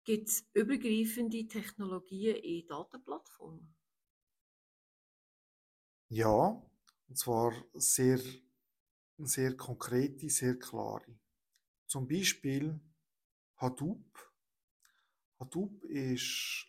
Gibt es übergreifende Technologien in Datenplattformen? Ja, und zwar sehr konkrete, sehr klare. Zum Beispiel Hadoop. Hadoop ist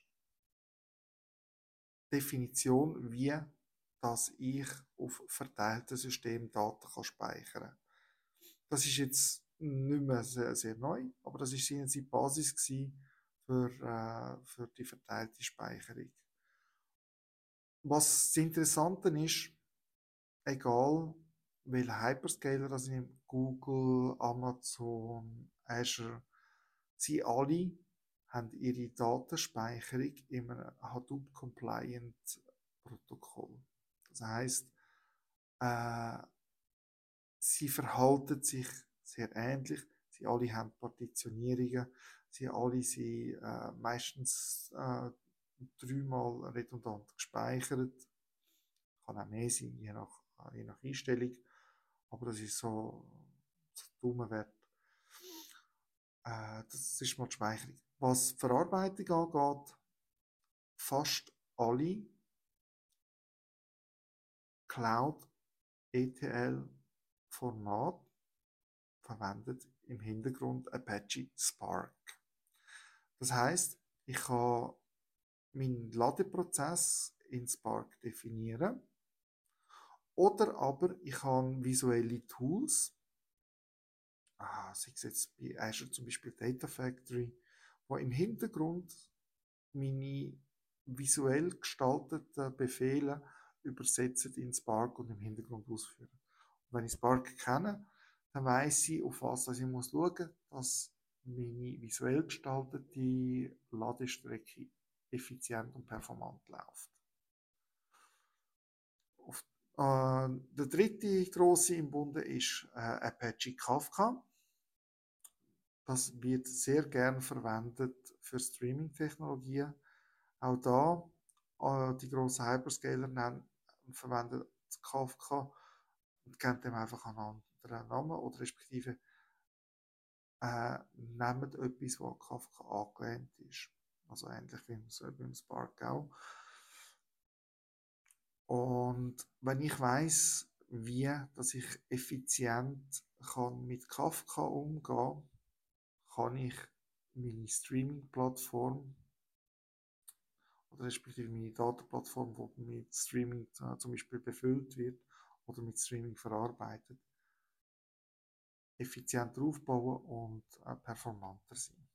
die Definition, wie dass ich auf verteilten Systemen Daten kann speichern kann. Das ist jetzt nicht mehr sehr neu, aber das war seine die Basis gewesen für die verteilte Speicherung. Was das Interessante ist, egal welcher Hyperscaler das nimmt, Google, Amazon, Azure, sie alle haben ihre Datenspeicherung in einem Hadoop-compliant Protokoll. Das heisst, äh, sie verhalten sich sehr ähnlich. Sie alle haben Partitionierungen. Sie alle sind meistens dreimal redundant gespeichert. Kann auch mehr sein, je nach Einstellung. Aber das ist so dumme Wert. Das ist mal die Speicherung. Was die Verarbeitung angeht, fast alle Cloud ETL Format verwendet im Hintergrund Apache Spark. Das heißt, ich kann meinen Ladeprozess in Spark definieren oder aber ich habe visuelle Tools, sei es jetzt bei Azure zum Beispiel Data Factory, wo im Hintergrund meine visuell gestalteten Befehle übersetzen in Spark und im Hintergrund ausführen. Und wenn ich Spark kenne, dann weiss ich, auf was ich schauen muss, dass meine visuell gestaltete Ladestrecke effizient und performant läuft. Der dritte grosse im Bunde ist Apache Kafka. Das wird sehr gern verwendet für Streaming-Technologien. Auch da, die grossen Hyperscaler verwenden Kafka und geben dem einfach einen anderen Namen oder respektive nehmen etwas, was Kafka angelehnt ist. Also ähnlich wie beim Spark auch. Und wenn ich weiss, wie dass ich effizient mit Kafka umgehen kann, kann ich meine Streaming-Plattform oder respektive meine Datenplattform, die mit Streaming zum Beispiel befüllt wird oder mit Streaming verarbeitet, effizienter aufbauen und performanter sein.